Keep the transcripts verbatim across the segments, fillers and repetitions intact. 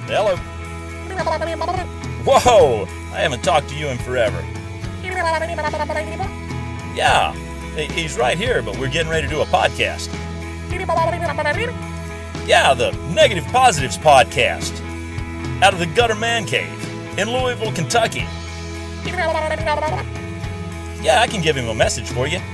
Hello. Whoa, I haven't talked to you in forever. Yeah, he's right here, but we're getting ready to do a podcast. Yeah, the Negative Positives podcast. Out of the Gutter Man Cave in Louisville, Kentucky. Yeah, I can give him a message for you.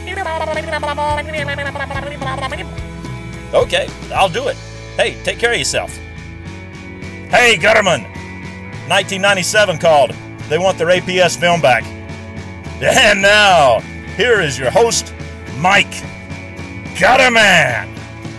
Okay, I'll do it. Hey, take care of yourself. Hey, Gutterman! nineteen ninety-seven called. They want their A P S film back. And now, here is your host, Mike Gutterman.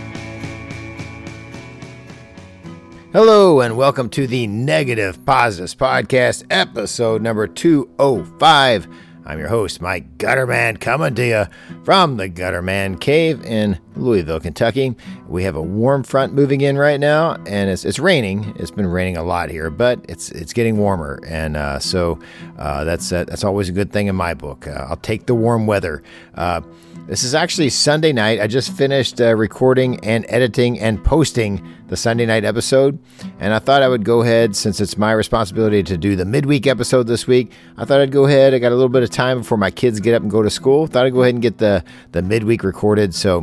Hello, and welcome to the Negative Positives Podcast, episode number two oh five. I'm your host, Mike Gutterman, coming to you from the Gutterman Cave in Louisville, Kentucky. We have a warm front moving in right now, and it's it's raining. It's been raining a lot here, but it's it's getting warmer, and uh, so uh, that's uh, that's always a good thing in my book. Uh, I'll take the warm weather. Uh, This is actually Sunday night. I just finished uh, recording and editing and posting the Sunday night episode, and I thought I would go ahead, since it's my responsibility to do the midweek episode this week, I thought I'd go ahead. I got a little bit of time before my kids get up and go to school. Thought I'd go ahead and get the, the midweek recorded, so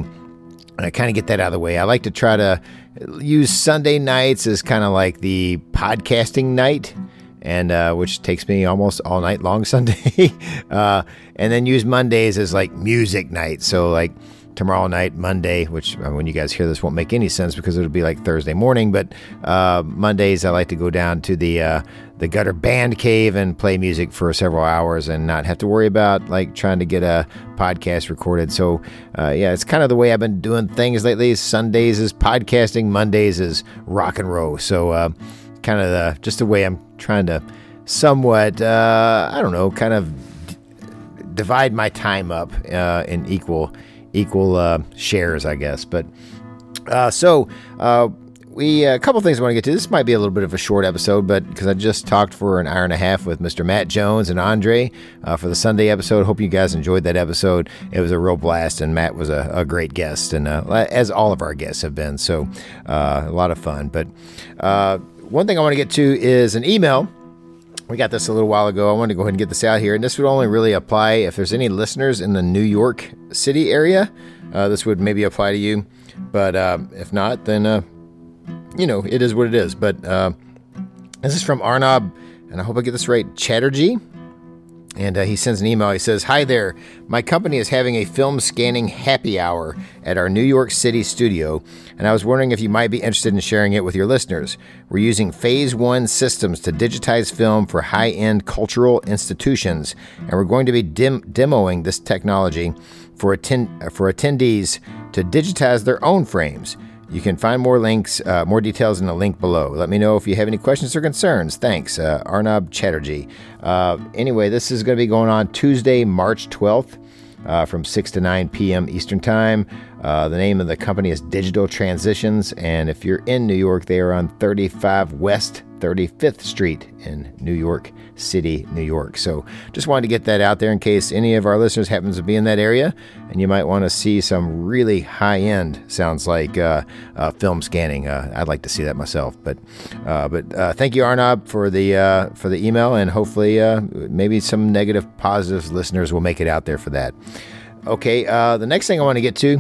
I kind of get that out of the way. I like to try to use Sunday nights as kind of like the podcasting night, and uh, which takes me almost all night long Sunday, uh, and then use Mondays as like music night. So like tomorrow night, Monday, which uh, when you guys hear this won't make any sense because it'll be like Thursday morning, but uh, Mondays I like to go down to the uh, the Gutter Band Cave and play music for several hours and not have to worry about like trying to get a podcast recorded. So uh, yeah, it's kind of the way I've been doing things lately. Sundays is podcasting, Mondays is rock and roll. So uh, kind of the, just the way I'm trying to somewhat, uh, I don't know, kind of d- divide my time up uh, in equal equal uh, shares, I guess. But uh, so uh, we a couple things I want to get to. This might be a little bit of a short episode, but because I just talked for an hour and a half with Mister Matt Jones and Andre uh, for the Sunday episode. Hope you guys enjoyed that episode. It was a real blast, and Matt was a, a great guest, and uh, as all of our guests have been. So uh, a lot of fun. But uh, one thing I want to get to is an email. We got this a little while ago. I wanted to go ahead and get this out here. And this would only really apply if there's any listeners in the New York City area. Uh, this would maybe apply to you. But uh, if not, then, uh, you know, it is what it is. But uh, this is from Arnab, and I hope I get this right, Chatterjee. And uh, he sends an email. He says, "Hi there. My company is having a film scanning happy hour at our New York City studio, and I was wondering if you might be interested in sharing it with your listeners. We're using Phase One systems to digitize film for high-end cultural institutions, and we're going to be dim- demoing this technology for, attend- for attendees to digitize their own frames. You can find more links, uh, more details in the link below. Let me know if you have any questions or concerns. Thanks, uh, Arnab Chatterjee." Uh, anyway, this is going to be going on Tuesday, March twelfth, uh, from six to nine p.m. Eastern Time. Uh, the name of the company is Digital Transitions, and if you're in New York, they are on thirty-five West thirty-fifth Street in New York City, New York. So just wanted to get that out there in case any of our listeners happens to be in that area, and you might want to see some really high-end, sounds like, uh, uh, film scanning. Uh, I'd like to see that myself. But uh, but uh, thank you, Arnab, for the uh, for the email, and hopefully uh, maybe some negative positives listeners will make it out there for that. Okay, uh, the next thing I want to get to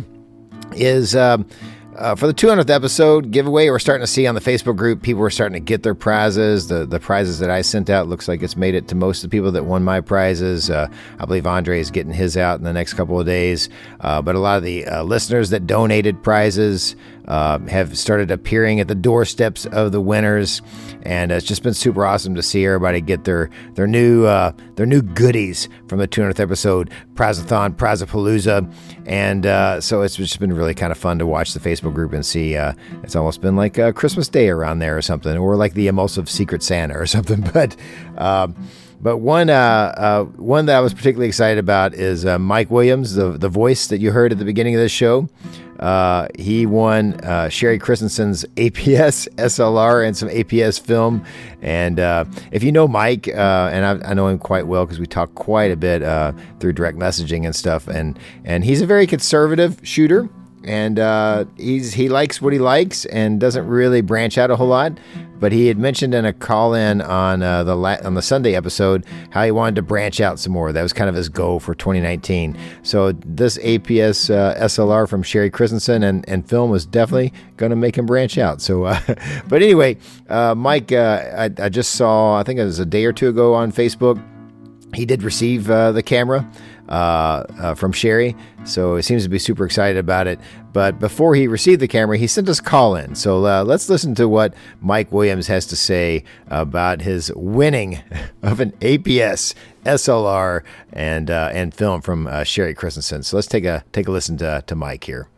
is um, uh, for the two hundredth episode giveaway. We're starting to see on the Facebook group, people are starting to get their prizes. The the prizes that I sent out, looks like it's made it to most of the people that won my prizes. Uh, I believe Andre is getting his out in the next couple of days. Uh, but a lot of the uh, listeners that donated prizes uh, have started appearing at the doorsteps of the winners. And it's just been super awesome to see everybody get their their new uh, their new goodies from the two hundredth episode, Prizathon, Prizapalooza. And uh, so it's just been really kind of fun to watch the Facebook group and see. Uh, it's almost been like uh, Christmas Day around there or something, or like the Emulsive Secret Santa or something. But uh, but one uh, uh, one that I was particularly excited about is uh, Mike Williams, the the voice that you heard at the beginning of this show. Uh, he won uh, Sherry Christensen's A P S S L R and some A P S film. And uh, if you know Mike, uh, and I, I know him quite well because we talk quite a bit uh, through direct messaging and stuff. And and he's a very conservative shooter. And uh, he's he likes what he likes and doesn't really branch out a whole lot. but he had mentioned in a call-in on uh, the la- on the Sunday episode how he wanted to branch out some more. That was kind of his goal for twenty nineteen. So this A P S uh, S L R from Sherry Christensen and, and film was definitely going to make him branch out. So, uh, but anyway, uh, Mike, uh, I, I just saw, I think it was a day or two ago on Facebook, he did receive uh, the camera uh, uh, from Sherry, so he seems to be super excited about it. But before he received the camera, he sent us a call in. So uh, let's listen to what Mike Williams has to say about his winning of an A P S S L R and uh, and film from uh, Sherry Christensen. So let's take a take a listen to to Mike here.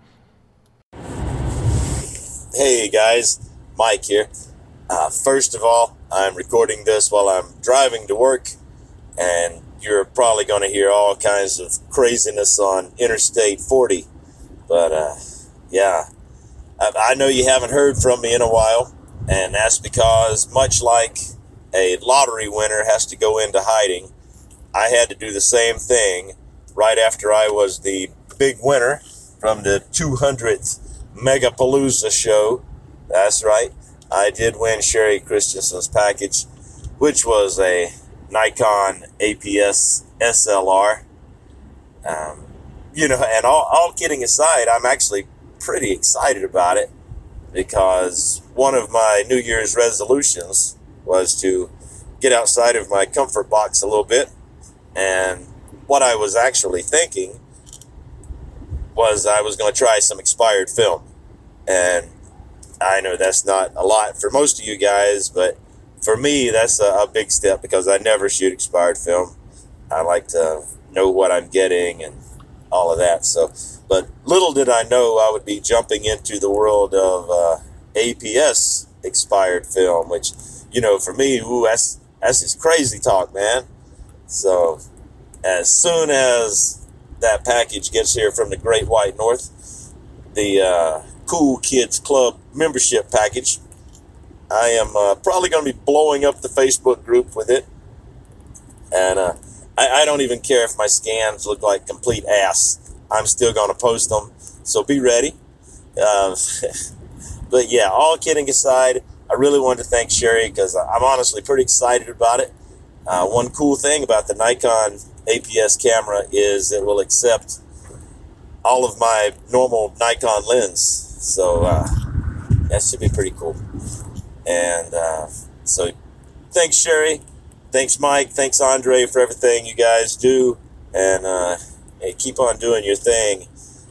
Hey guys, Mike here. Uh, first of all, I'm recording this while I'm driving to work, and you're probably going to hear all kinds of craziness on Interstate forty. But, uh, yeah, I, I know you haven't heard from me in a while, and that's because, much like a lottery winner has to go into hiding, I had to do the same thing right after I was the big winner from the two hundredth Megapalooza show. That's right, I did win Sherry Christensen's package, which was a Nikon A P S S L R. Um, you know, and all, all kidding aside, I'm actually pretty excited about it because one of my New Year's resolutions was to get outside of my comfort box a little bit. And what I was actually thinking was I was going to try some expired film. And I know that's not a lot for most of you guys, but for me, that's a, a big step because I never shoot expired film. I like to know what I'm getting and all of that. So, but little did I know I would be jumping into the world of uh, A P S expired film, which, you know, for me, ooh, that's that's just crazy talk, man. So, as soon as that package gets here from the Great White North, the uh, Cool Kids Club membership package, I am uh, probably going to be blowing up the Facebook group with it. And uh, I, I don't even care if my scans look like complete ass. I'm still going to post them. So be ready. Uh, but yeah, all kidding aside, I really wanted to thank Sherry because I'm honestly pretty excited about it. Uh, one cool thing about the Nikon A P S camera is it will accept all of my normal Nikon lens. So uh, that should be pretty cool. And uh, so thanks, Sherry. Thanks, Mike. Thanks, Andre, for everything you guys do. And uh, hey, keep on doing your thing.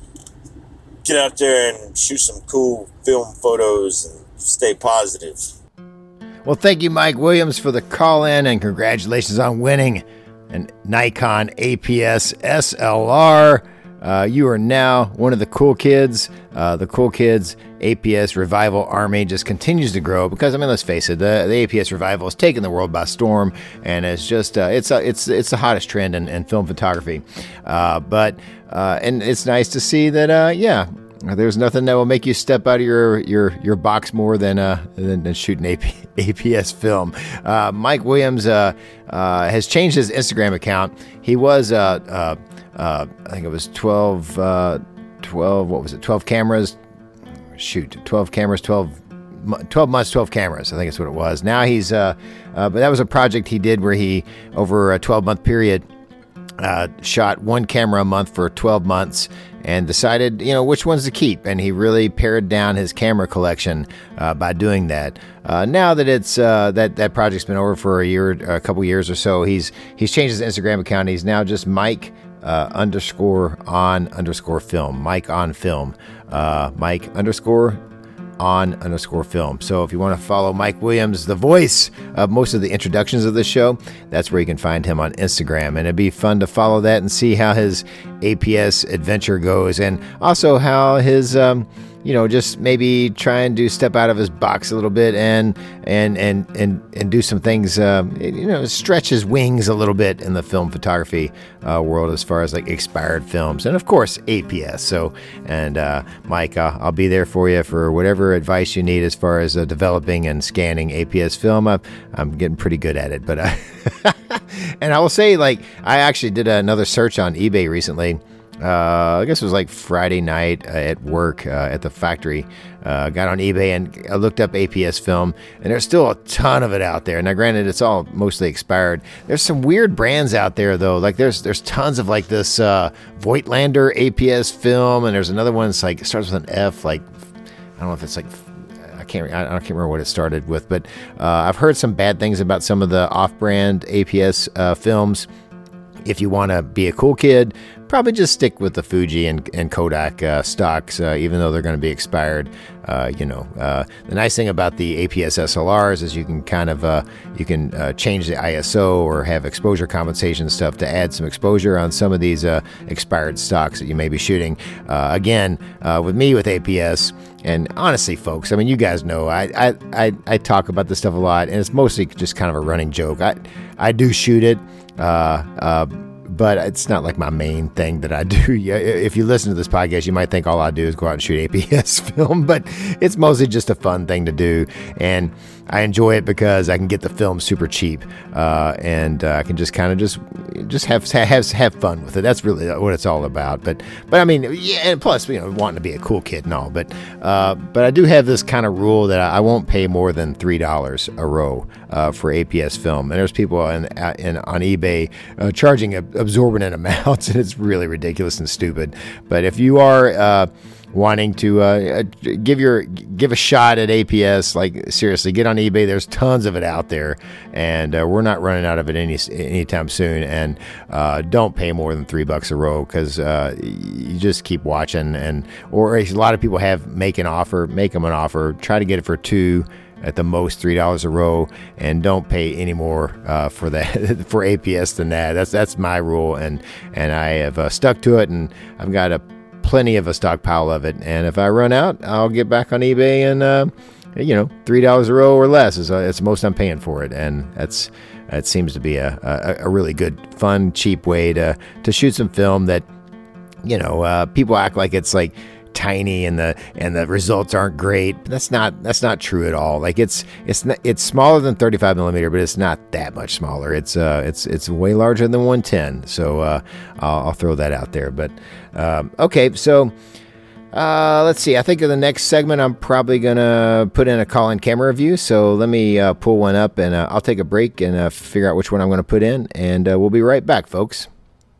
Get out there and shoot some cool film photos and stay positive. Well, thank you, Mike Williams, for the call-in, and congratulations on winning an Nikon A P S S L R. Uh, you are now one of the cool kids. Uh, the cool kids A P S revival army just continues to grow because, I mean, let's face it, the, the A P S revival has taken the world by storm, and it's just uh, it's uh, it's it's the hottest trend in, in film photography. Uh, but uh, and it's nice to see that, uh, yeah. There's nothing that will make you step out of your your, your box more than uh than, than shooting A P S film. Uh, Mike Williams uh, uh, has changed his Instagram account. He was uh, uh, uh, I think it was twelve, uh, twelve. What was it? twelve cameras. Shoot, twelve cameras. twelve, twelve months. twelve cameras. I think that's what it was. Now he's uh, uh, but that was a project he did where he over a twelve month period uh, shot one camera a month for twelve months. And decided, you know, which ones to keep. And he really pared down his camera collection uh, by doing that. Uh, now that it's uh, that that project's been over for a year, a couple years or so, he's he's changed his Instagram account. He's now just Mike uh, underscore on underscore film. Mike on film. Uh, Mike underscore on underscore film. So if you want to follow Mike Williams, the voice of most of the introductions of this show, that's where you can find him on Instagram. And it'd be fun to follow that and see how his A P S adventure goes, and also how his um you know, just maybe try and do step out of his box a little bit and and and and, and do some things, uh, you know, stretch his wings a little bit in the film photography uh, world as far as like expired films and of course A P S. So, and uh, Mike, uh, I'll be there for you for whatever advice you need as far as uh, developing and scanning A P S film. I'm, I'm getting pretty good at it, but uh, and I will say, like, I actually did another search on eBay recently. uh, I guess it was like Friday night uh, at work uh, at the factory. Uh, got on eBay and I looked up A P S film, and there's still a ton of it out there. Now, granted, it's all mostly expired. There's some weird brands out there, though. Like there's there's tons of like this uh, Voigtlander A P S film, and there's another one that's like it starts with an F. Like I don't know if it's like I can't I can't remember what it started with, but uh, I've heard some bad things about some of the off-brand A P S uh, films. If you want to be a cool kid, probably just stick with the Fuji and, and Kodak uh, stocks, uh, even though they're going to be expired. Uh, you know, uh, the nice thing about the A P S S L Rs is you can kind of uh, you can uh, change the I S O or have exposure compensation stuff to add some exposure on some of these uh, expired stocks that you may be shooting. Uh, again, uh, with me with A P S, and honestly, folks, I mean, you guys know I I, I I talk about this stuff a lot, and it's mostly just kind of a running joke. I I do shoot it. Uh, uh, but it's not like my main thing that I do. If you listen to this podcast, you might think all I do is go out and shoot A P S film, but it's mostly just a fun thing to do. And I enjoy it because I can get the film super cheap, uh, and uh, I can just kind of just just have have have fun with it. That's really what it's all about. But but I mean, yeah, and plus, you know, wanting to be a cool kid and all. But uh, but I do have this kind of rule that I won't pay more than three dollars a row uh, for A P S film. And there's people in, in on eBay uh, charging absorbent amounts, and it's really ridiculous and stupid. But if you are uh, wanting to uh, give your give a shot at A P S, like seriously, get on eBay. There's tons of it out there, and uh, we're not running out of it any anytime soon. And uh, don't pay more than three bucks a row, because uh, you just keep watching. And or a lot of people have make an offer, make them an offer. Try to get it for two. At the most three dollars a row, and don't pay any more uh, for that for A P S than that. That's that's my rule, and and I have uh, stuck to it, and I've got a plenty of a stockpile of it. And if I run out, I'll get back on eBay, and uh, you know, three dollars a row or less is uh, it's the most I'm paying for it, and that's it seems to be a, a a really good, fun, cheap way to to shoot some film that, you know, uh, people act like it's like tiny and the and the results aren't great. But that's not that's not true at all. Like it's it's not, it's smaller than thirty-five millimeter, but it's not that much smaller. It's uh it's it's way larger than one ten. So uh, I'll, I'll throw that out there. But um, okay, so uh, let's see. I think in the next segment, I'm probably gonna put in a call-in camera review. So let me uh, pull one up, and uh, I'll take a break and uh, figure out which one I'm gonna put in, and uh, we'll be right back, folks.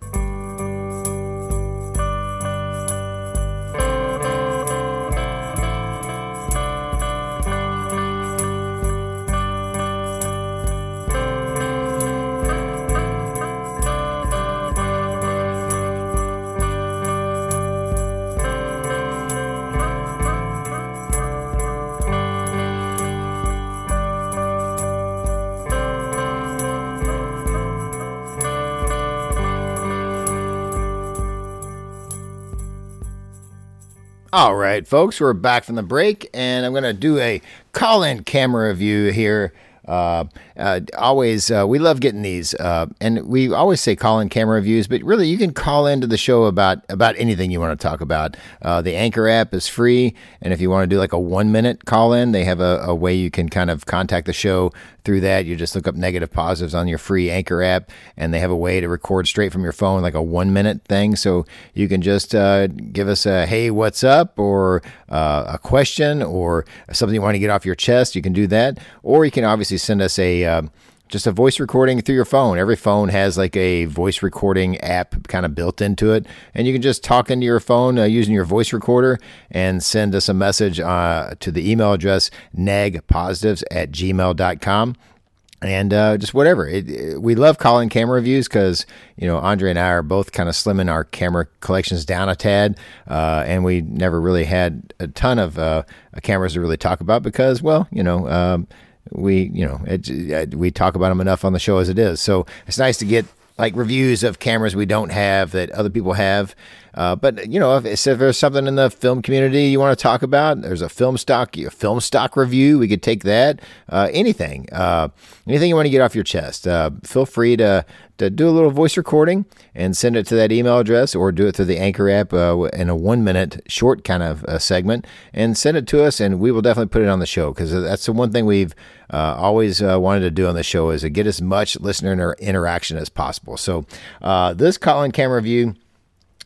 All right, folks, we're back from the break, and I'm going to do a call-in camera review here. Uh, uh, always, uh, we love getting these, uh, and we always say call-in camera reviews, but really you can call into the show about, about anything you want to talk about. Uh, the Anchor app is free, and if you want to do like a one-minute call-in, they have a, a way you can kind of contact the show through that. You just look up negative positives on your free Anchor app, and they have a way to record straight from your phone, like a one-minute thing, so you can just uh, give us a, hey, what's up, or uh, a question, or something you want to get off your chest. You can do that, or you can obviously send us a uh, just a voice recording through your phone. Every phone has like a voice recording app kind of built into it, and you can just talk into your phone uh, using your voice recorder and send us a message uh, to the email address negpositives at gmail dot com. And uh, just whatever. It, it, we love calling camera reviews because, you know, Andre and I are both kind of slimming our camera collections down a tad. Uh, and we never really had a ton of uh, cameras to really talk about because, well, you know, um, we, you know, it, we talk about them enough on the show as it is. So it's nice to get like reviews of cameras we don't have that other people have. Uh, but, you know, if, if there's something in the film community you want to talk about, there's a film stock, a film stock review. We could take that. Uh, anything, uh, anything you want to get off your chest. Uh, feel free to, to do a little voice recording and send it to that email address, or do it through the Anchor app uh, in a one minute short kind of uh, segment, and send it to us, and we will definitely put it on the show, because that's the one thing we've uh, always uh, wanted to do on the show, is to get as much listener inter- interaction as possible. So uh, this call-in camera review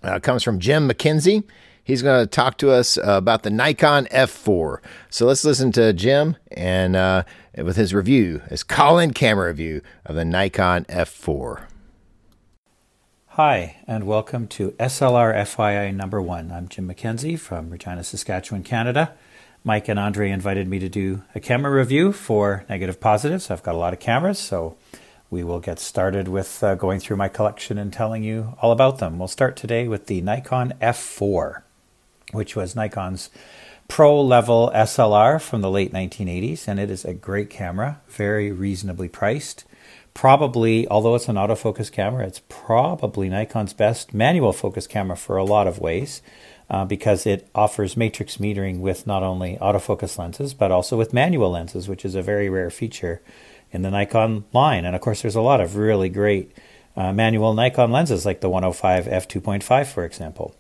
uh, comes from Jim McKenzie. He's going to talk to us uh, about the Nikon F four. So let's listen to Jim and uh, with his review, his call-in camera review of the Nikon F four. Hi, and welcome to S L R F Y I number one. I'm Jim McKenzie from Regina, Saskatchewan, Canada. Mike and Andre invited me to do a camera review for Negative Positives. I've got a lot of cameras, so we will get started with uh, going through my collection and telling you all about them. We'll start today with the Nikon F four, which was Nikon's pro-level S L R from the late nineteen eighties, and it is a great camera, very reasonably priced. Probably, although it's an autofocus camera, it's probably Nikon's best manual focus camera for a lot of ways uh, because it offers matrix metering with not only autofocus lenses, but also with manual lenses, which is a very rare feature in the Nikon line. And of course, there's a lot of really great uh, manual Nikon lenses, like the one oh five f two point five, for example.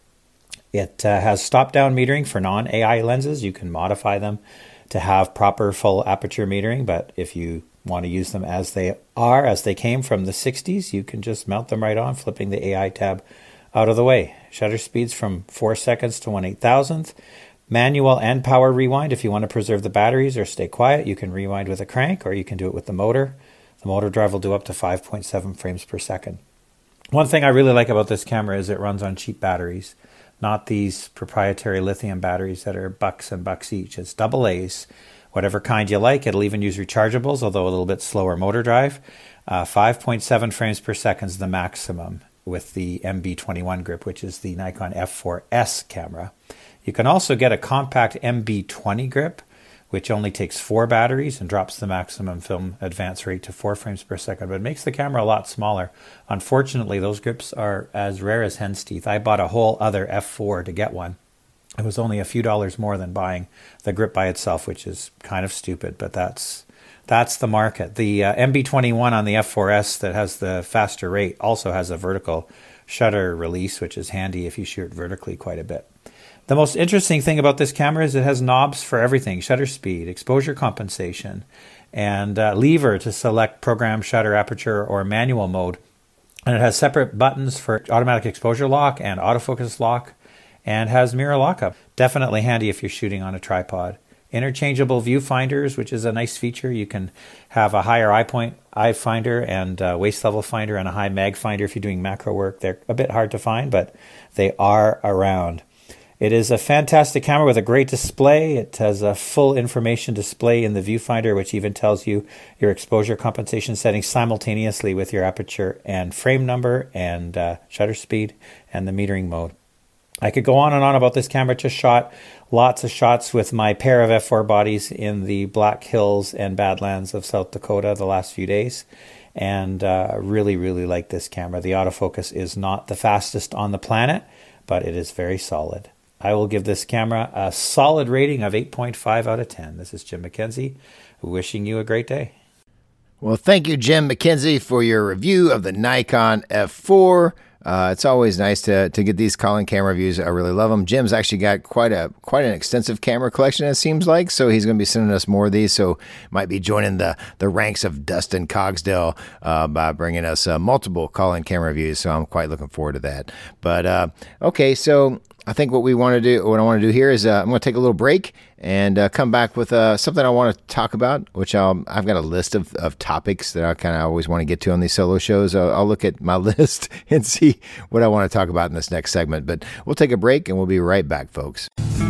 It uh, has stop-down metering for non-A I lenses. You can modify them to have proper full aperture metering, but if you want to use them as they are, as they came from the sixties, you can just mount them right on, flipping the A I tab out of the way. Shutter speeds from four seconds to one eight thousandth. Manual and power rewind. If you want to preserve the batteries or stay quiet, you can rewind with a crank, or you can do it with the motor. The motor drive will do up to five point seven frames per second. One thing I really like about this camera is it runs on cheap batteries, not these proprietary lithium batteries that are bucks and bucks each. It's double A's. Whatever kind you like. It'll even use rechargeables, although a little bit slower motor drive. Uh, five point seven frames per second is the maximum with the M B twenty-one grip, which is the Nikon F four S camera. You can also get a compact M B twenty grip, which only takes four batteries and drops the maximum film advance rate to four frames per second, but it makes the camera a lot smaller. Unfortunately, those grips are as rare as hen's teeth. I bought a whole other F four to get one. It was only a few dollars more than buying the grip by itself, which is kind of stupid, but that's that's the market. The uh, M B twenty-one on the F four S that has the faster rate also has a vertical shutter release, which is handy if you shoot vertically quite a bit. The most interesting thing about this camera is it has knobs for everything: shutter speed, exposure compensation, and uh, lever to select program, shutter, aperture, or manual mode. And it has separate buttons for automatic exposure lock and autofocus lock, and has mirror lockup. Definitely handy if you're shooting on a tripod. Interchangeable viewfinders, which is a nice feature. You can have a higher eye point eye finder and a waist level finder and a high mag finder if you're doing macro work. They're a bit hard to find, but they are around. It is a fantastic camera with a great display. It has a full information display in the viewfinder, which even tells you your exposure compensation settings simultaneously with your aperture and frame number and uh, shutter speed and the metering mode. I could go on and on about this camera. Just shot lots of shots with my pair of F four bodies in the Black Hills and Badlands of South Dakota the last few days, and uh, really, really like this camera. The autofocus is not the fastest on the planet, but it is very solid. I will give this camera a solid rating of eight point five out of ten. This is Jim McKenzie, wishing you a great day. Well, thank you, Jim McKenzie, for your review of the Nikon F four. Uh, it's always nice to to get these call-in camera reviews. I really love them. Jim's actually got quite a quite an extensive camera collection, it seems like, so he's going to be sending us more of these. So might be joining the the ranks of Dustin Cogsdale uh, by bringing us uh, multiple call-in camera reviews. So I'm quite looking forward to that. But uh, okay, so I think what we want to do, what I want to do here is uh, I'm going to take a little break and uh, come back with uh, something I want to talk about, which I'll, I've got a list of, of topics that I kind of always want to get to on these solo shows. I'll, I'll look at my list and see what I want to talk about in this next segment. But we'll take a break and we'll be right back, folks.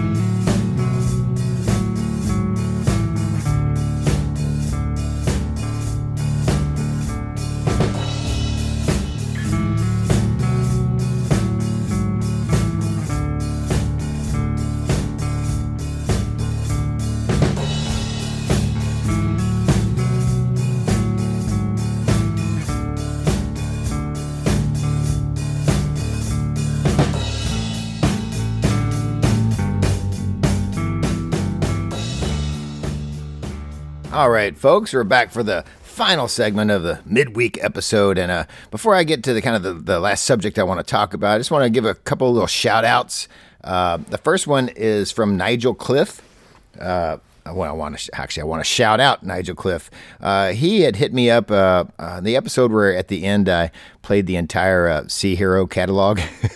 All right, folks, we're back for the final segment of the midweek episode. And uh, before I get to the kind of the, the last subject I want to talk about, I just want to give a couple of little shout outs. Uh, the first one is from Nigel Cliff. Uh, well, I want to actually I want to shout out Nigel Cliff. Uh, he had hit me up uh, uh, the episode where at the end I played the entire uh, Sea Hero catalog.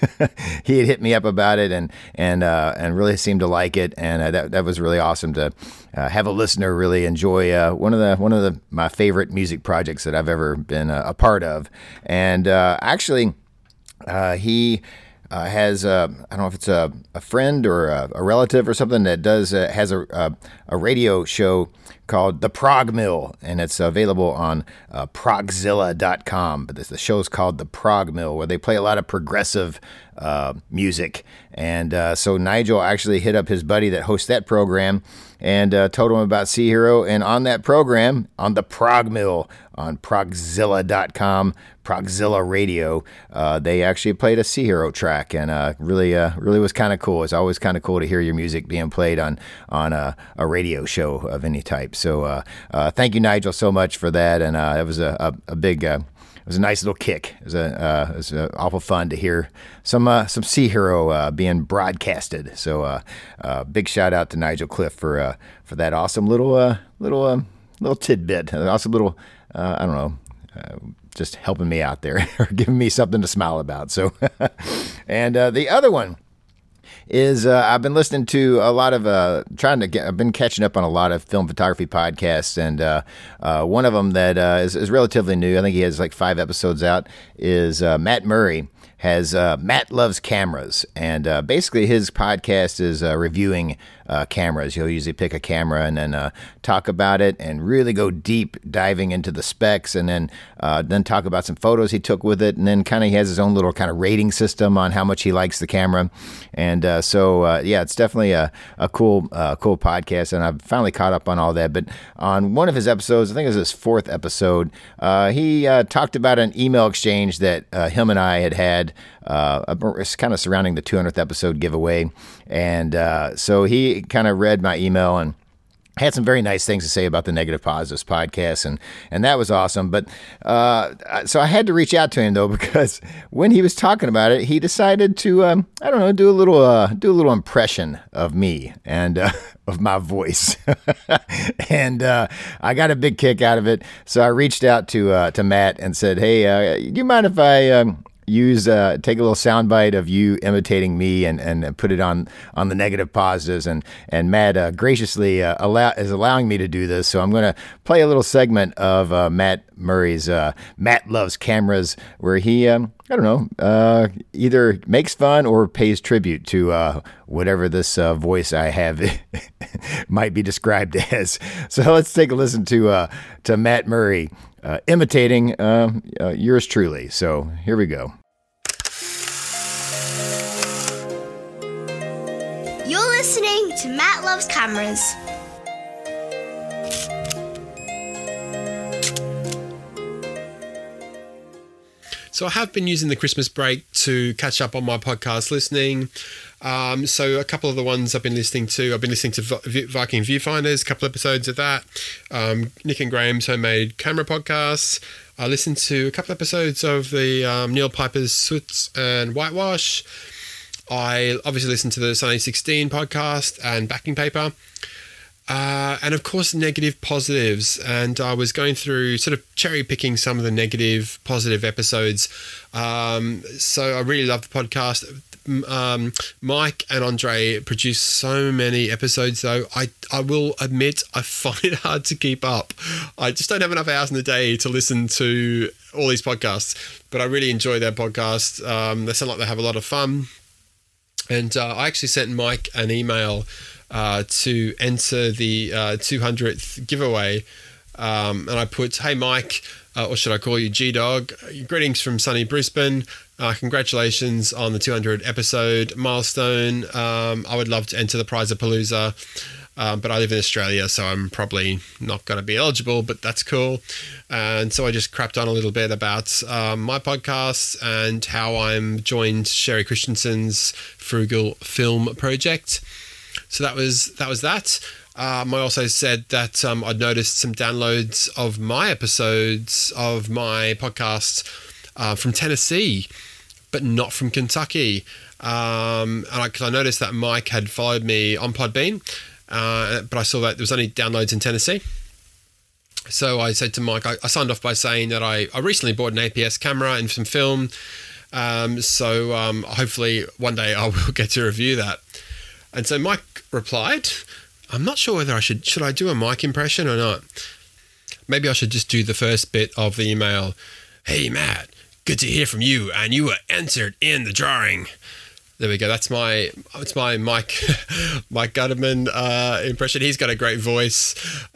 He had hit me up about it and and uh, and really seemed to like it, and uh, that that was really awesome to uh, have a listener really enjoy uh, one of the one of the my favorite music projects that I've ever been a, a part of, and uh, actually uh, he. Uh, has uh, I don't know if it's a, a friend or a, a relative or something that does uh, has a, a a radio show called The Prog Mill, and it's available on uh, progzilla dot com. But this, the show's called The Prog Mill, where they play a lot of progressive uh, music. And uh, so Nigel actually hit up his buddy that hosts that program and uh, told him about Sea Hero. And on that program, on The Prog Mill, on progzilla dot com, Progzilla Radio, uh, they actually played a Sea Hero track, and uh, really, uh, really was kind of cool. It's always kind of cool to hear your music being played on on a, a radio show of any type. So, uh, uh, thank you, Nigel, so much for that, and uh, it was a, a, a big, uh, it was a nice little kick. It was a, uh, it was uh, awful fun to hear some uh, some Sea Hero uh, being broadcasted. So, uh, uh, big shout out to Nigel Cliff for uh, for that awesome little uh, little um, little tidbit, an awesome little. Uh, I don't know, uh, just helping me out there or giving me something to smile about. So, and uh, the other one is uh, I've been listening to a lot of, uh, trying to get, I've been catching up on a lot of film photography podcasts, and uh, uh, one of them that uh, is, is relatively new, I think he has like five episodes out, is uh, Matt Murray. Has uh, Matt Loves Cameras, and uh, basically his podcast is uh, reviewing uh, cameras. He'll usually pick a camera and then uh, talk about it and really go deep, diving into the specs, and then uh, then talk about some photos he took with it, and then kind of he has his own little kind of rating system on how much he likes the camera, and uh, so uh, yeah, it's definitely a a cool uh, cool podcast, and I've finally caught up on all that. But on one of his episodes, I think it was his fourth episode, uh, he uh, talked about an email exchange that uh, him and I had had. Uh, it's kind of surrounding the two hundredth episode giveaway. And uh, so he kind of read my email and had some very nice things to say about the Negative Positives podcast, and and that was awesome. But uh, so I had to reach out to him though, because when he was talking about it, he decided to um, I don't know do a little uh, do a little impression of me and uh, of my voice, and uh, I got a big kick out of it. So I reached out to uh, to Matt and said, "Hey, uh, do you mind if I?" Um, use uh take a little soundbite of you imitating me and and put it on on the Negative Positives, and and Matt uh, graciously uh, allow is allowing me to do this, so I'm going to play a little segment of uh, Matt Murray's uh, Matt Loves Cameras, where he um, I don't know uh, either makes fun or pays tribute to uh, whatever this uh, voice I have might be described as. So let's take a listen to uh, to Matt Murray Uh, imitating uh, uh, yours truly. So here we go. You're listening to Matt Loves Cameras. So I have been using the Christmas break to catch up on my podcast listening. Um, so a couple of the ones I've been listening to, I've been listening to v- Viking Viewfinders, a couple episodes of that. Um, Nick and Graham's Homemade Camera Podcasts. I listened to a couple episodes of the um, Neil Piper's Soot and Whitewash. I obviously listened to the Sunny sixteen podcast and Backing Paper. Uh, and of course, Negative Positives. And I was going through sort of cherry picking some of the negative positive episodes. Um, so I really love the podcast. Um, Mike and Andre produce so many episodes, though. I, I will admit, I find it hard to keep up. I just don't have enough hours in the day to listen to all these podcasts, but I really enjoy their podcast. Um, they sound like they have a lot of fun. And uh, I actually sent Mike an email uh, to enter the uh, two hundredth giveaway. Um, and I put, hey, Mike, uh, or should I call you G-Dog? Greetings from sunny Brisbane. Uh, congratulations on the two hundred episode milestone. Um, I would love to enter the Prize-a-Palooza, um, but I live in Australia, so I'm probably not going to be eligible, but that's cool. And so I just crapped on a little bit about um, my podcast and how I'm joined Sherry Christensen's Frugal Film Project. So that was that. Was that. Um, I also said that um, I'd noticed some downloads of my episodes of my podcast uh, from Tennessee, but not from Kentucky. Um, and I, cause I noticed that Mike had followed me on Podbean, uh, but I saw that there was only downloads in Tennessee. So I said to Mike, I, I signed off by saying that I, I recently bought an A P S camera and some film. Um, so um, hopefully one day I will get to review that. And so Mike replied, I'm not sure whether I should, should I do a Mike impression or not? Maybe I should just do the first bit of the email. Hey, Matt, good to hear from you, and you were entered in the drawing. There we go. That's my, it's my Mike, Mike Gutterman uh, impression. He's got a great voice.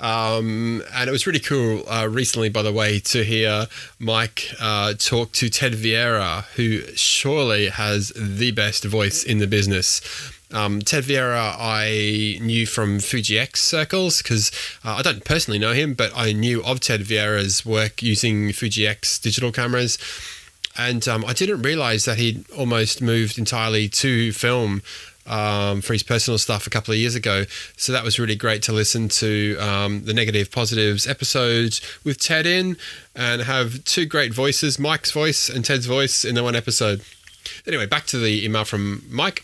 Um, and it was really cool uh, recently, by the way, to hear Mike uh, talk to Ted Vieira, who surely has the best voice in the business. Um, Ted Vieira I knew from Fuji X circles because uh, I don't personally know him, but I knew of Ted Vieira's work using Fuji X digital cameras. And um, I didn't realize that he'd almost moved entirely to film um, for his personal stuff a couple of years ago. So that was really great to listen to um, the Negative Positives episode with Ted in and have two great voices, Mike's voice and Ted's voice in the one episode. Anyway, back to the email from Mike.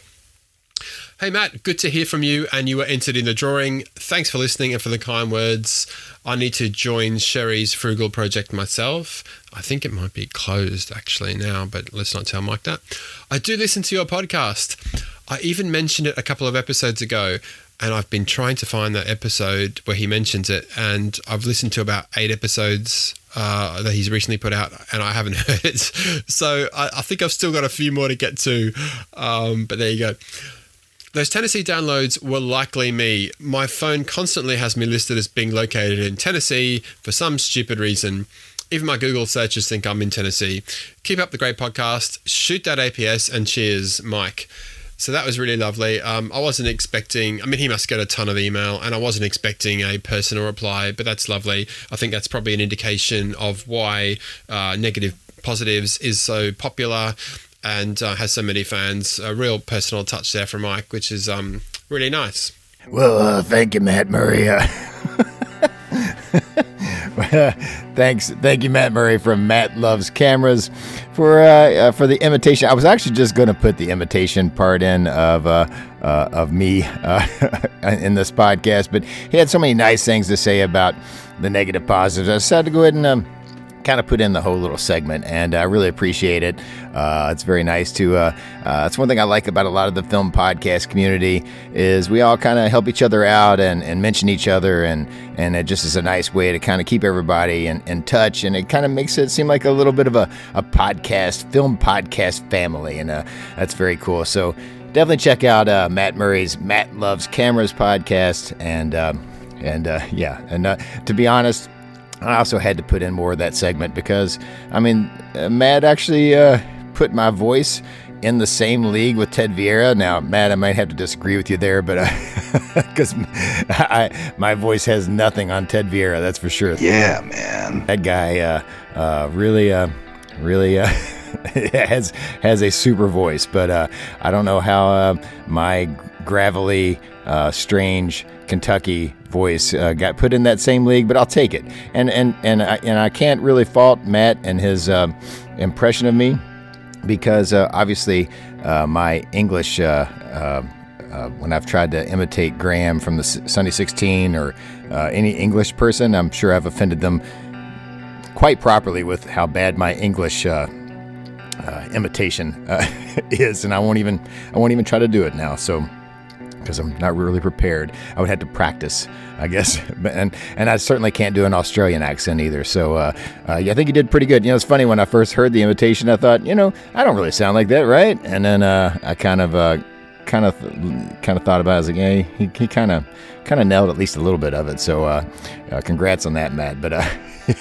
Hey Matt, good to hear from you, and you were entered in the drawing. Thanks for listening and for the kind words. I need to join Sherry's Frugal project myself. I think it might be closed actually now, but let's not tell Mike that. I do listen to your podcast. I even mentioned it a couple of episodes ago, and I've been trying to find that episode where he mentions it, and I've listened to about eight episodes uh, that he's recently put out, and I haven't heard it. So I, I think I've still got a few more to get to, um, but there you go. Those Tennessee downloads were likely me. My phone constantly has me listed as being located in Tennessee for some stupid reason. Even my Google searches think I'm in Tennessee. Keep up the great podcast. Shoot that A P S, and cheers, Mike. So that was really lovely. Um, I wasn't expecting, I mean, he must get a ton of email, and I wasn't expecting a personal reply, but that's lovely. I think that's probably an indication of why uh, Negative Positives is so popular and uh, has so many fans. A real personal touch there from Mike, which is um, really nice. Well, uh, thank you, Matt Murray. Uh, thanks, thank you, Matt Murray from Matt Loves Cameras for uh, uh, for the imitation. I was actually just going to put the imitation part in of uh, uh, of me uh, in this podcast, but he had so many nice things to say about the Negative Positives. I decided to go ahead and Um, kind of put in the whole little segment, and I really appreciate it. Uh, it's very nice to, uh, uh, that's one thing I like about a lot of the film podcast community is we all kind of help each other out and, and mention each other, and, and it just is a nice way to kind of keep everybody in, in touch, and it kind of makes it seem like a little bit of a, a podcast, film podcast family, and uh, that's very cool. So definitely check out uh, Matt Murray's Matt Loves Cameras podcast, and, uh, and uh, yeah, and uh, to be honest, I also had to put in more of that segment because, I mean, uh, Matt actually uh, put my voice in the same league with Ted Vieira. Now, Matt, I might have to disagree with you there, but because uh, my voice has nothing on Ted Vieira, that's for sure. Yeah, man. That guy uh, uh, really, uh, really uh, has has a super voice, but uh, I don't know how uh, my gravelly, uh, strange Kentucky voice uh, got put in that same league, but I'll take it. And and and I, and I can't really fault Matt and his uh, impression of me because uh, obviously uh, my English, uh, uh, uh, when I've tried to imitate Graham from the Sunday sixteen or uh, any English person, I'm sure I've offended them quite properly with how bad my English uh, uh, imitation uh, is, and I won't even I won't even try to do it now. So. Because I'm not really prepared. I would have to practice, I guess. and and I certainly can't do an Australian accent either. So uh, uh, yeah, I think you did pretty good. You know, it's funny, when I first heard the invitation, I thought, you know, I don't really sound like that, right? And then uh, I kind of uh, kind of kind of thought about it. I was like, yeah, he he kind of kind of nailed at least a little bit of it. So uh, uh, congrats on that, Matt. But uh,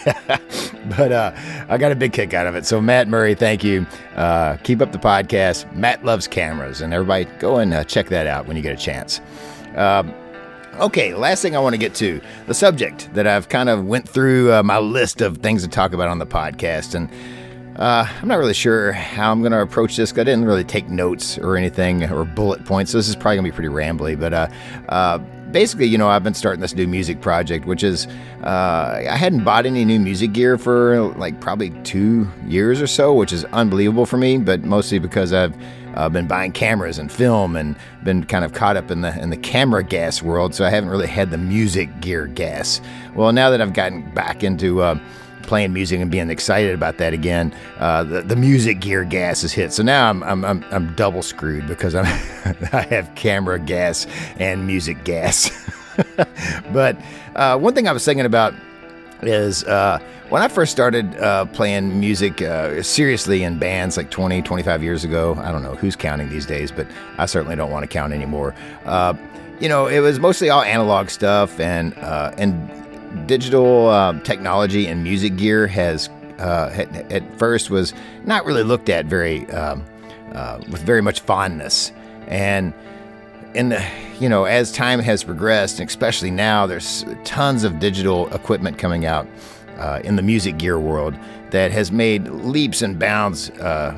but uh, I got a big kick out of it. So Matt Murray, thank you. Uh, keep up the podcast. Matt Loves Cameras, and everybody go and uh, check that out when you get a chance. Uh, okay, last thing I want to get to, the subject that I've kind of went through uh, my list of things to talk about on the podcast, and uh, I'm not really sure how I'm going to approach this. I didn't really take notes or anything or bullet points, so this is probably going to be pretty rambly, but uh, uh, basically, you know, I've been starting this new music project, which is, uh, I hadn't bought any new music gear for like probably two years or so, which is unbelievable for me, but mostly because I've uh, been buying cameras and film and been kind of caught up in the in the camera gas world, so I haven't really had the music gear gas. Well, now that I've gotten back into uh, playing music and being excited about that again, uh, the, the music gear gas has hit. So now I'm I'm I'm, I'm double screwed because I'm I have camera gas and music gas. But uh, one thing I was thinking about is uh, when I first started uh, playing music uh, seriously in bands like twenty, twenty-five years ago. I don't know who's counting these days, but I certainly don't want to count anymore. Uh, you know, it was mostly all analog stuff, and uh, and digital uh, technology and music gear has uh, at, at first was not really looked at very um, uh, with very much fondness. And in the, you know, as time has progressed, and especially now, there's tons of digital equipment coming out uh, in the music gear world that has made leaps and bounds uh,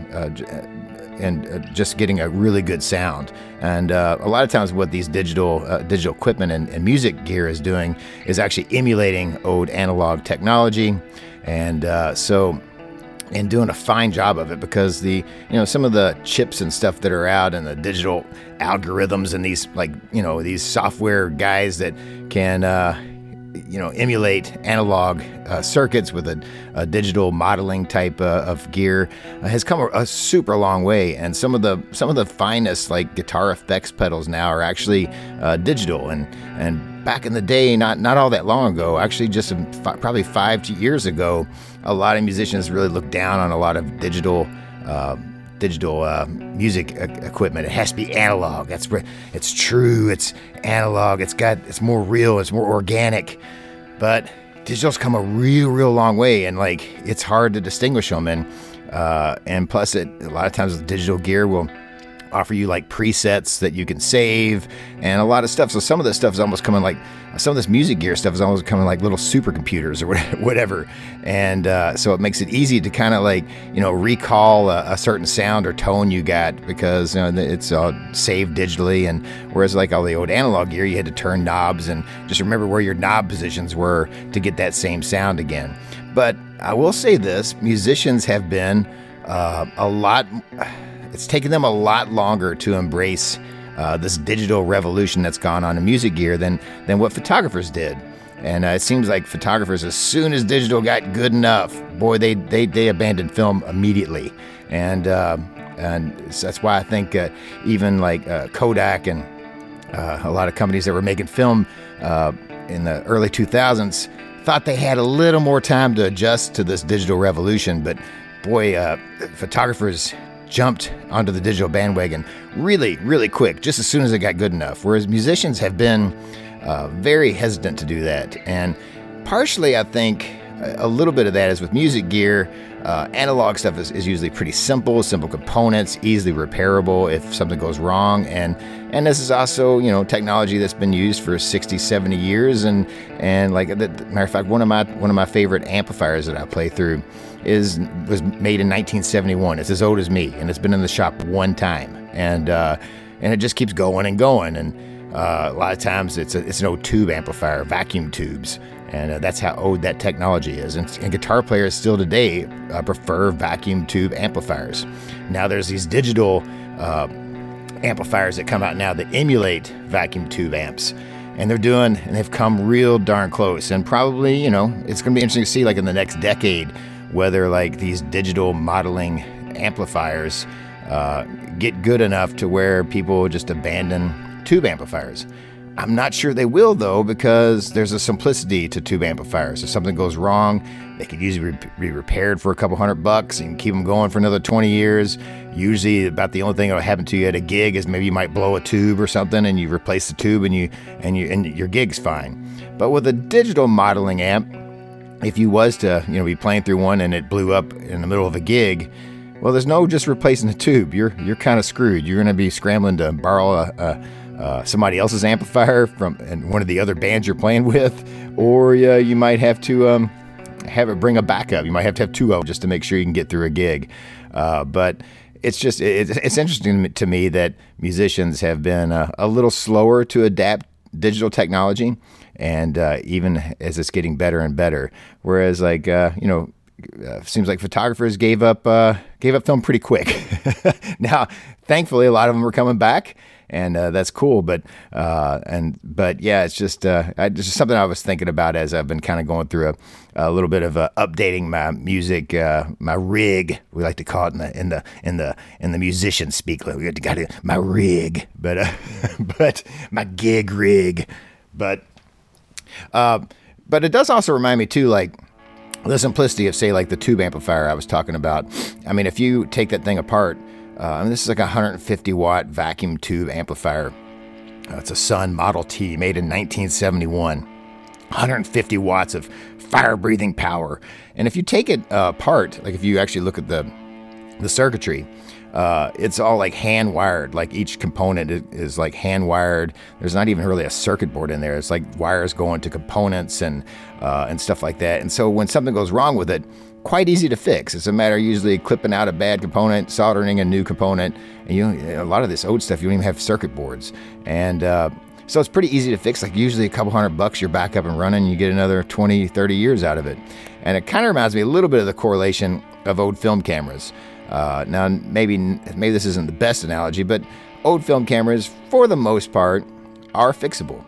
uh, and uh, just getting a really good sound. And uh, a lot of times what these digital uh, digital equipment and, and music gear is doing is actually emulating old analog technology. And uh, so and doing a fine job of it, because the, you know, some of the chips and stuff that are out and the digital algorithms and these, like, you know, these software guys that can, uh, you know, emulate analog uh, circuits with a, a digital modeling type uh, of gear uh, has come a, a super long way. And some of the some of the finest, like, guitar effects pedals now are actually uh, digital. And and back in the day, not not all that long ago, actually just f- probably five years ago, a lot of musicians really looked down on a lot of digital uh, digital uh, music equipment. It has to be analog. That's where it's true. It's analog. It's got, it's more real. It's more organic. But digital's come a real, real long way, and like it's hard to distinguish them. And uh, and plus, it a lot of times with digital gear will offer you like presets that you can save and a lot of stuff. So some of this stuff is almost coming like, some of this music gear stuff is almost coming like little supercomputers or whatever. And uh, so it makes it easy to kind of like, you know, recall a, a certain sound or tone you got, because, you know, it's all saved digitally. And whereas like all the old analog gear, you had to turn knobs and just remember where your knob positions were to get that same sound again. But I will say this, musicians have been uh, a lot... It's taken them a lot longer to embrace uh, this digital revolution that's gone on in music gear than than what photographers did. And uh, it seems like photographers, as soon as digital got good enough, boy, they they, they abandoned film immediately. And uh, and that's why I think uh, even like uh, Kodak and uh, a lot of companies that were making film uh, in the early two thousands thought they had a little more time to adjust to this digital revolution. But boy, uh, photographers jumped onto the digital bandwagon really, really quick, just as soon as it got good enough. Whereas musicians have been uh, very hesitant to do that. And partially, I think, a little bit of that is with music gear. Uh, analog stuff is, is usually pretty simple, simple components, easily repairable if something goes wrong. And and this is also, you know, technology that's been used for sixty, seventy years. And and like, the, matter of fact, one of my one of my favorite amplifiers that I play through is was made in nineteen seventy-one. It's as old as me, and it's been in the shop one time, and uh, and it just keeps going and going. And uh, a lot of times it's a, it's an old tube amplifier, vacuum tubes, and uh, that's how old that technology is. And, and guitar players still today uh, prefer vacuum tube amplifiers. Now there's these digital uh, amplifiers that come out now that emulate vacuum tube amps. And they're doing, and they've come real darn close. And probably, you know, it's going to be interesting to see, like in the next decade, whether like these digital modeling amplifiers uh, get good enough to where people just abandon tube amplifiers. I'm not sure they will, though, because there's a simplicity to tube amplifiers. If something goes wrong, they can usually be repaired for a couple hundred bucks and keep them going for another twenty years. Usually about the only thing that will happen to you at a gig is maybe you might blow a tube or something, and you replace the tube and you and you and your gig's fine. But with a digital modeling amp, if you was to, you know, be playing through one and it blew up in the middle of a gig, well, there's no just replacing the tube. You're you're kind of screwed. You're going to be scrambling to borrow a, a Uh, somebody else's amplifier from and one of the other bands you're playing with, or uh, you might have to um, have it bring a backup. You might have to have two of them just to make sure you can get through a gig. Uh, but it's just it, it's interesting to me that musicians have been uh, a little slower to adapt digital technology, and uh, even as it's getting better and better. Whereas, like uh, you know, uh, seems like photographers gave up uh, gave up film pretty quick. Now, thankfully, a lot of them are coming back, and uh, that's cool. But uh, and but yeah, it's just uh, I, it's just something I was thinking about as I've been kind of going through a, a little bit of uh, updating my music, uh, my rig. We like to call it in the in the in the in the musician speak. We got to got it, my rig, but uh, but my gig rig, but uh, but it does also remind me too, like, the simplicity of, say, like the tube amplifier I was talking about. I mean, if you take that thing apart, uh, I mean, this is like a one hundred fifty watt vacuum tube amplifier. Uh, it's a Sun Model T made in nineteen seventy-one. one hundred fifty watts of fire-breathing power. And if you take it uh, apart, like if you actually look at the the circuitry, uh, it's all like hand wired. Like each component is, is like hand wired. There's not even really a circuit board in there. It's like wires going to components and uh, and stuff like that. And so when something goes wrong with it, quite easy to fix. It's a matter of usually clipping out a bad component, soldering a new component. And you know, a lot of this old stuff, you don't even have circuit boards. And uh, so it's pretty easy to fix. Like usually a couple hundred bucks, you're back up and running. You get another twenty, thirty years out of it. And it kind of reminds me a little bit of the correlation of old film cameras. Uh, now, maybe maybe this isn't the best analogy, but old film cameras, for the most part, are fixable.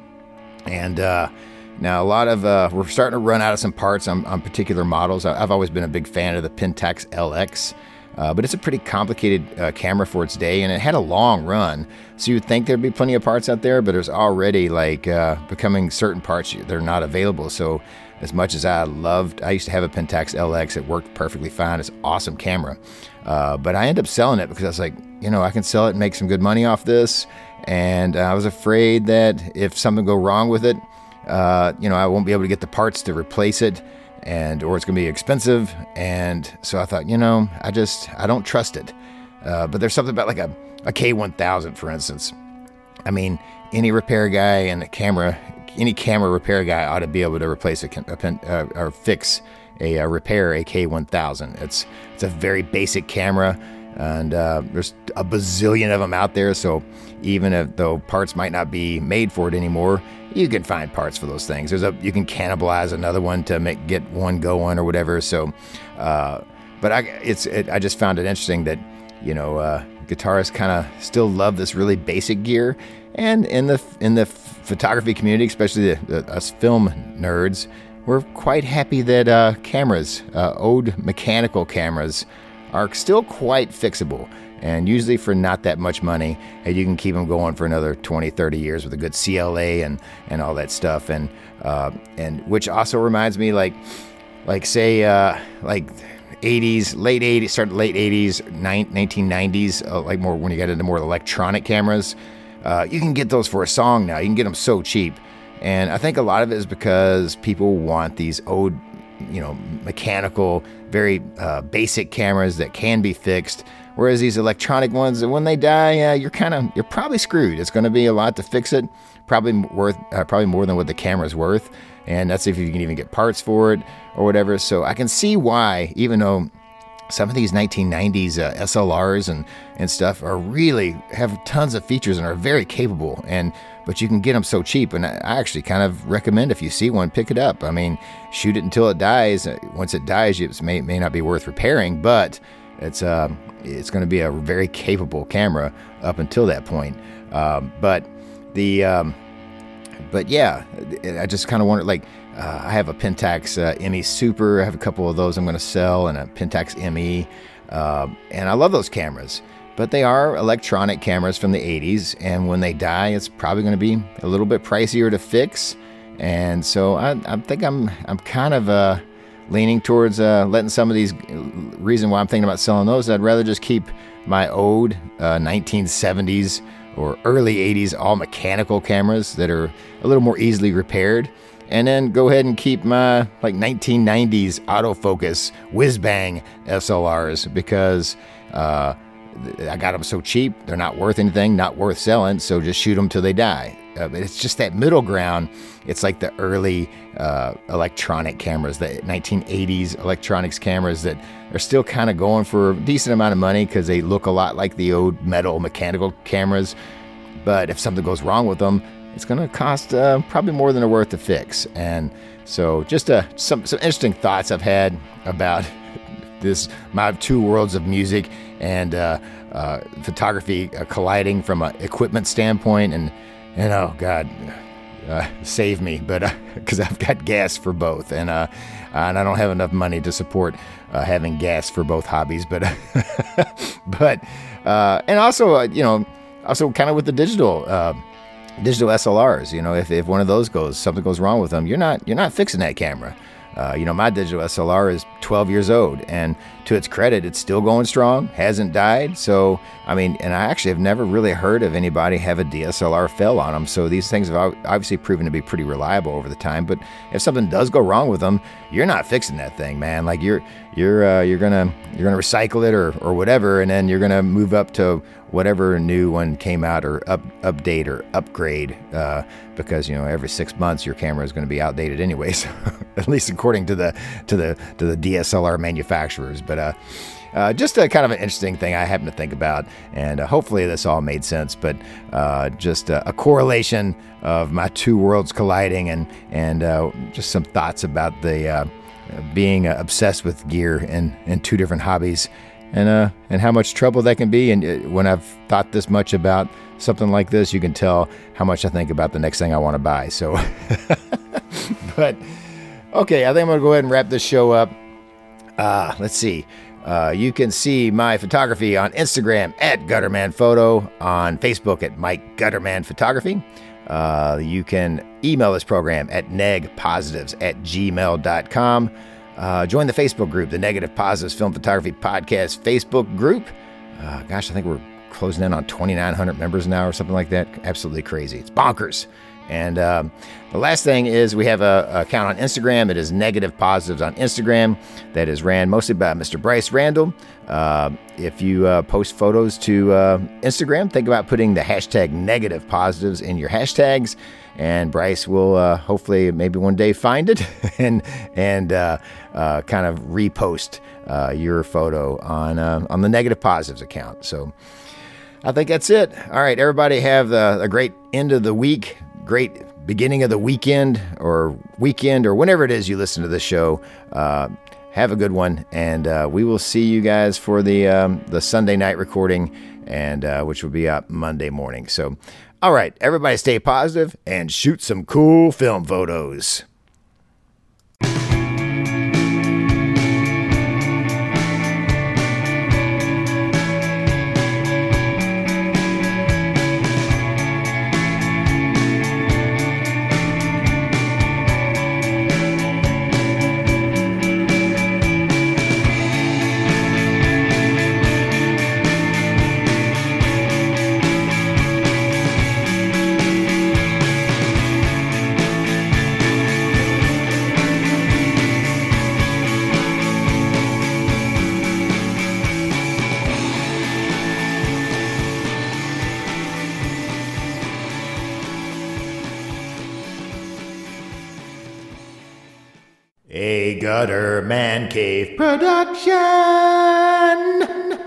And uh, now a lot of, uh, we're starting to run out of some parts on, on particular models. I've always been a big fan of the Pentax L X, uh, but it's a pretty complicated uh, camera for its day, and it had a long run. So you'd think there'd be plenty of parts out there, but there's already like uh, becoming certain parts that are not available. So as much as I loved, I used to have a Pentax L X. It worked perfectly fine. It's an awesome camera. Uh, but I ended up selling it because I was like, you know, I can sell it and make some good money off this. And I was afraid that if something go wrong with it, uh, you know, I won't be able to get the parts to replace it, and or it's going to be expensive. And so I thought, you know, I just, I don't trust it. Uh, but there's something about like a, a K one thousand, for instance. I mean, any repair guy and a camera, any camera repair guy ought to be able to replace a, a uh, or fix a, a repair a K one thousand. It's it's a very basic camera, and uh, there's a bazillion of them out there. So even if though parts might not be made for it anymore, you can find parts for those things. There's a you can cannibalize another one to make get one going or whatever. So, uh, but I it's it, I just found it interesting that, you know, uh, guitarists kind of still love this really basic gear, and in the in the photography community, especially the, the, us film nerds, we're quite happy that uh, cameras, uh, old mechanical cameras, are still quite fixable. And usually for not that much money, and you can keep them going for another twenty, thirty years with a good C L A and, and all that stuff. And uh, and which also reminds me, like, like say, uh, like eighties, late eighties, started late eighties, nineteen nineties, uh, like more when you get into more electronic cameras. Uh, you can get those for a song now. You can get them so cheap. And I think a lot of it is because people want these old, you know, mechanical, very uh, basic cameras that can be fixed. Whereas these electronic ones, when they die, uh, you're kind of, you're probably screwed. It's going to be a lot to fix it. Probably worth, uh, probably more than what the camera's worth. And that's if you can even get parts for it or whatever. So I can see why, even though some of these nineteen nineties uh, S L Rs and, and stuff are really have tons of features and are very capable, and but you can get them so cheap. And I actually kind of recommend, if you see one, pick it up. I mean, shoot it until it dies. Once it dies, it may may not be worth repairing, but it's uh, it's going to be a very capable camera up until that point. Um, but the um, but yeah, I just kind of wonder, like, uh, I have a Pentax uh, M E Super. I have a couple of those I'm going to sell, and a Pentax M E. Uh, and I love those cameras, but they are electronic cameras from the eighties. And when they die, it's probably going to be a little bit pricier to fix. And so I, I think I'm, I'm kind of, uh, leaning towards, uh, letting some of these, reason why I'm thinking about selling those, I'd rather just keep my old, uh, nineteen seventies or early eighties all mechanical cameras that are a little more easily repaired, and then go ahead and keep my like nineteen nineties autofocus whiz-bang S L Rs, because uh, I got them so cheap, they're not worth anything, not worth selling, so just shoot them till they die. Uh, but it's just that middle ground. It's like the early uh, electronic cameras, the nineteen eighties electronics cameras that are still kind of going for a decent amount of money because they look a lot like the old metal mechanical cameras. But if something goes wrong with them, it's going to cost uh, probably more than they're worth to fix. And so just uh, some, some interesting thoughts I've had about this my two worlds of music and uh, uh, photography uh, colliding from an equipment standpoint, and and oh God, uh, save me, but because uh, I've got gas for both, and uh, and I don't have enough money to support uh, having gas for both hobbies, but but uh, and also uh, you know also kind of with the digital. Uh, Digital S L Rs, you know, if, if one of those goes, something goes wrong with them, you're not you're not fixing that camera. Uh, you know, my digital S L R is twelve years old, and to its credit, it's still going strong, hasn't died. So, I mean, and I actually have never really heard of anybody have a D S L R fail on them. So these things have obviously proven to be pretty reliable over the time. But if something does go wrong with them, you're not fixing that thing, man. Like you're you're uh, you're gonna you're gonna recycle it or or whatever, and then you're gonna move up to whatever new one came out or up update or upgrade, uh, because you know every six months your camera is going to be outdated anyway. So at least according to the to the to the D S L R manufacturers. But uh, uh, just a kind of an interesting thing I happen to think about, and uh, hopefully this all made sense. But uh, just a, a correlation of my two worlds colliding, and and uh, just some thoughts about the uh, being uh, obsessed with gear and and two different hobbies. And uh, and how much trouble that can be. And when I've thought this much about something like this, you can tell how much I think about the next thing I want to buy. So, but okay, I think I'm going to go ahead and wrap this show up. Uh, let's see. Uh, you can see my photography on Instagram at Gutterman Photo, on Facebook at Mike Gutterman Photography. Uh, you can email this program at negpositives at gmail dot com. Uh, join the Facebook group, the Negative Positives Film Photography Podcast Facebook group. Uh, gosh, I think we're closing in on twenty-nine hundred members now or something like that. Absolutely crazy. It's bonkers. And um, the last thing is we have a, a account on Instagram. It is Negative Positives on Instagram. That is ran mostly by Mister Bryce Randall. Uh, if you uh, post photos to uh, Instagram, think about putting the hashtag Negative Positives in your hashtags. And Bryce will uh, hopefully maybe one day find it and and uh, uh, kind of repost uh, your photo on uh, on the Negative Positives account. So I think that's it. All right, everybody have the, a great end of the week, great beginning of the weekend or weekend or whenever it is you listen to the show. Uh, have a good one, and uh, we will see you guys for the um, the Sunday night recording, and uh, which will be up Monday morning. So. All right, everybody stay positive and shoot some cool film photos. A Gutter Man Cave production.